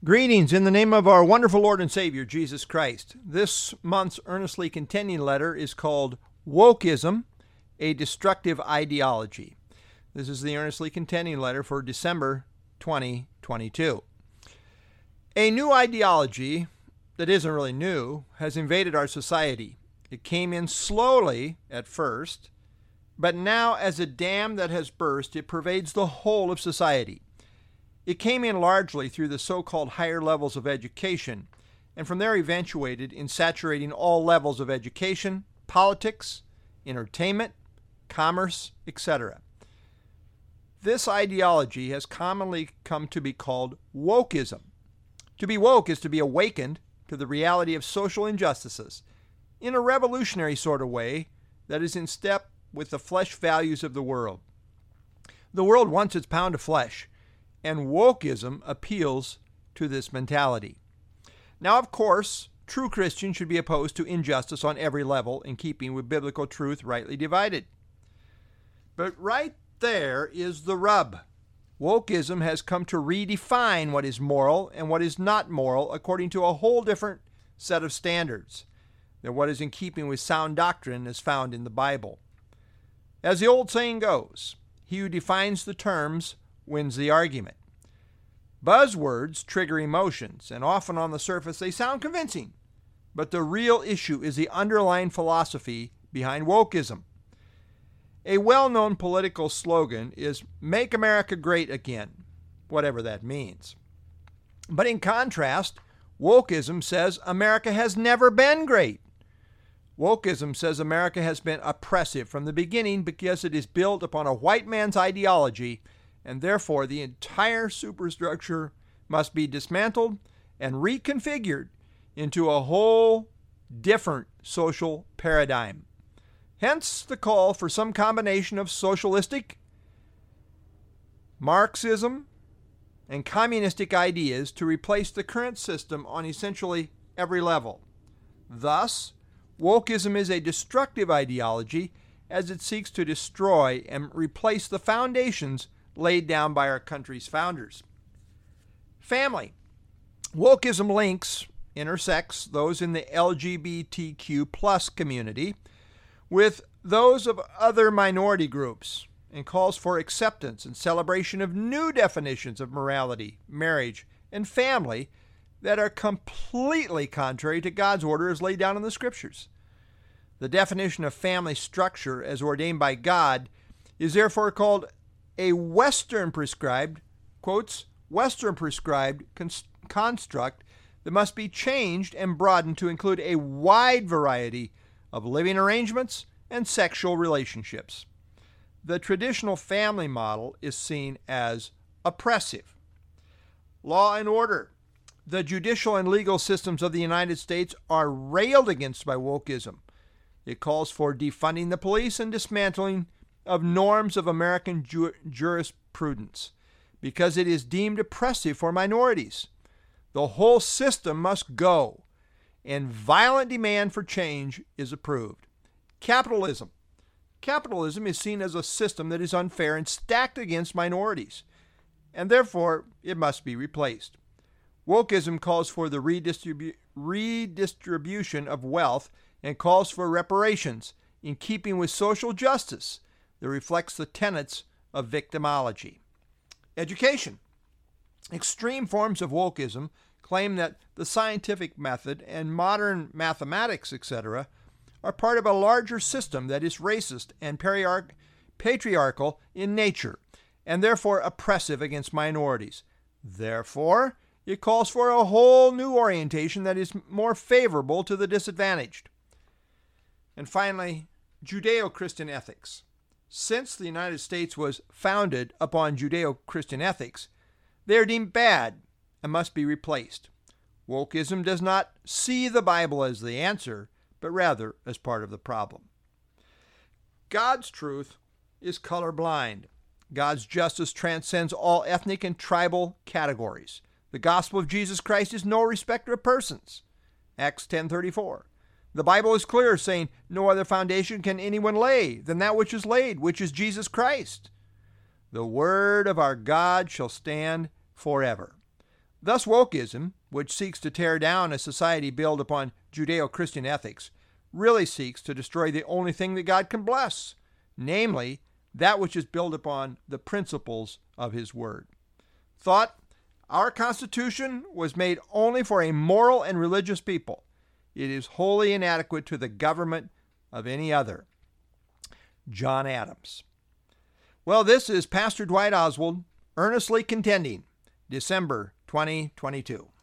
Greetings in the name of our wonderful Lord and Savior, Jesus Christ. This month's Earnestly Contending letter is called Wokeism, a Destructive Ideology. This is the Earnestly Contending letter for December 2022. A new ideology that isn't really new has invaded our society. It came in slowly at first, but now as a dam that has burst, it pervades the whole of society. It came in largely through the so-called higher levels of education, and from there eventuated in saturating all levels of education, politics, entertainment, commerce, etc. This ideology has commonly come to be called wokeism. To be woke is to be awakened to the reality of social injustices in a revolutionary sort of way that is in step with the flesh values of the world. The world wants its pound of flesh, and wokeism appeals to this mentality. Now, of course, true Christians should be opposed to injustice on every level in keeping with biblical truth rightly divided. But right there is the rub. Wokeism has come to redefine what is moral and what is not moral according to a whole different set of standards than what is in keeping with sound doctrine as found in the Bible. As the old saying goes, he who defines the terms wins the argument. Buzzwords trigger emotions, and often on the surface they sound convincing, but the real issue is the underlying philosophy behind wokeism. A well-known political slogan is "Make America Great Again," whatever that means. But in contrast, wokeism says America has never been great. Wokeism says America has been oppressive from the beginning because it is built upon a white man's ideology, and therefore the entire superstructure must be dismantled and reconfigured into a whole different social paradigm. Hence the call for some combination of socialistic, Marxism, and communistic ideas to replace the current system on essentially every level. Thus, wokeism is a destructive ideology as it seeks to destroy and replace the foundations laid down by our country's founders. Family. Wokeism intersects those in the LGBTQ plus community with those of other minority groups and calls for acceptance and celebration of new definitions of morality, marriage, and family that are completely contrary to God's order as laid down in the Scriptures. The definition of family structure as ordained by God is therefore called a Western prescribed, quotes, Western prescribed construct that must be changed and broadened to include a wide variety of living arrangements and sexual relationships. The traditional family model is seen as oppressive. Law and order. The judicial and legal systems of the United States are railed against by wokeism. It calls for defunding the police and dismantling of norms of American jurisprudence because it is deemed oppressive for minorities. The whole system must go, and violent demand for change is approved. Capitalism. Capitalism is seen as a system that is unfair and stacked against minorities, and therefore it must be replaced. Wokeism calls for the redistribution of wealth and calls for reparations in keeping with social justice that reflects the tenets of victimology. Education. Extreme forms of wokeism claim that the scientific method and modern mathematics, etc., are part of a larger system that is racist and patriarchal in nature, and therefore oppressive against minorities. Therefore, it calls for a whole new orientation that is more favorable to the disadvantaged. And finally, Judeo-Christian ethics. Since the United States was founded upon Judeo-Christian ethics, they are deemed bad and must be replaced. Wokeism does not see the Bible as the answer, but rather as part of the problem. God's truth is colorblind. God's justice transcends all ethnic and tribal categories. The gospel of Jesus Christ is no respecter of persons. Acts 10:34. The Bible is clear, saying, "No other foundation can anyone lay than that which is laid, which is Jesus Christ. The word of our God shall stand forever." Thus, wokeism, which seeks to tear down a society built upon Judeo-Christian ethics, really seeks to destroy the only thing that God can bless, namely, that which is built upon the principles of His Word. Thought: our Constitution was made only for a moral and religious people. It is wholly inadequate to the government of any other. John Adams. Well, this is Pastor Dwight Oswald, Earnestly Contending, December 2022.